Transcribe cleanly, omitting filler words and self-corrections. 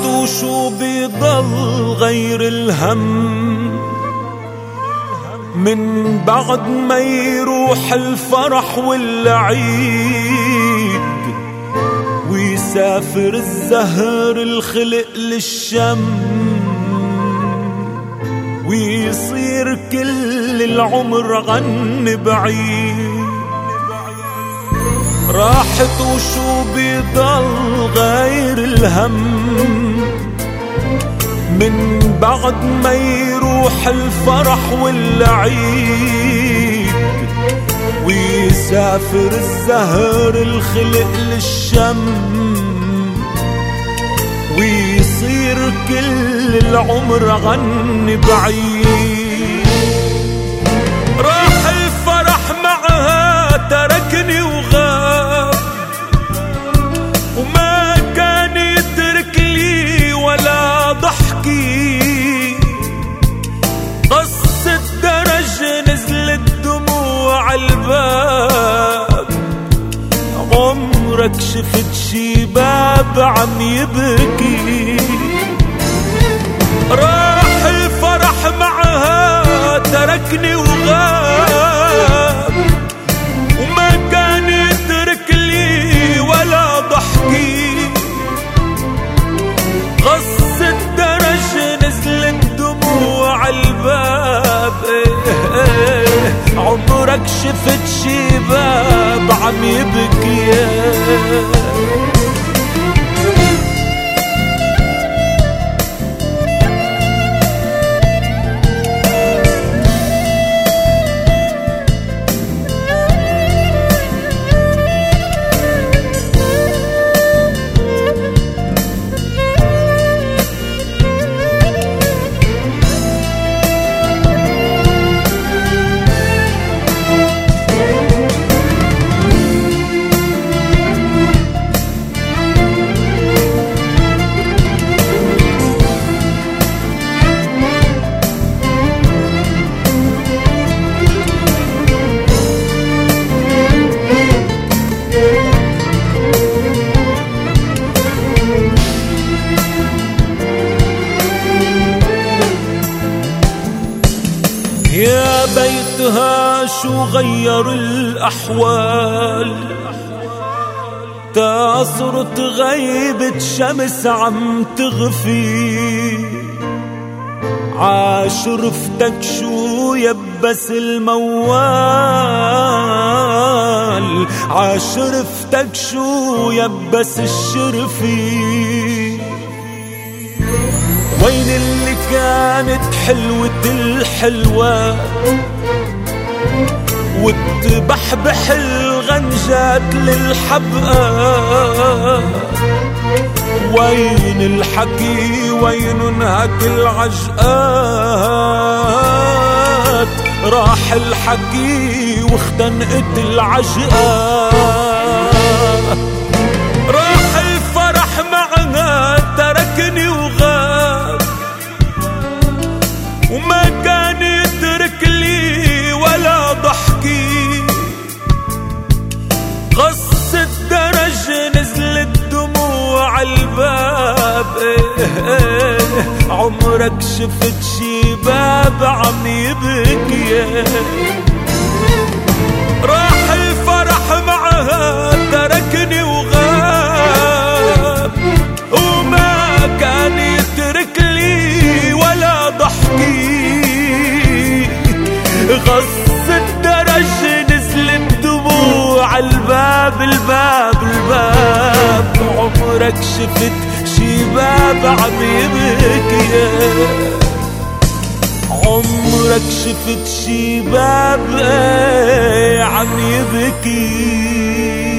وشو بيضل غير الهم من بعد ما يروح الفرح والعيد ويسافر الزهر الخلق للشم ويصير كل العمر عن بعيد. راحت وشو بيضل غير الهم من بعد ما يروح الفرح والعيد ويسافر الزهر الخلق للشم ويصير كل العمر عن بعيد. راح الفرح معها تركني وغاب وما كان يترك لي ولا ضحكي. قص الدرج نزلت دموع الباب عمرك شفت شي باب عم يبكي. راح الفرح معها تركني وغاب وما كان يترك لي ولا ضحكي. قص الدرج نزلت دموع الباب عمرك شفت شي باب عم يبكي. يا بيتها شو غير الأحوال تا صرت غيبة شمس عم تغفي. عاشرفتك شو يبس الموال عاشرفتك شو يبس الشرفي. وين اللي كانت حلوة الحلوة وتبحبح الغنجات للحبقى. وين الحكي وين انهك العجقات. راح الحكي واختنقت العجقة. راح الفرح معها تركني وغاب وما كان يترك لي ولا ضحكي. قص الدرج نزلت دموع الباب عمرك شفت شي باب عم يبكي. راح الفرح معها تركني وغاب وما كان يترك لي ولا ضحكي. غص الدرج نزلت دموع الباب عمرك شفت شي باب عم يبكي. عمرك شفت شي باب عم يبكي.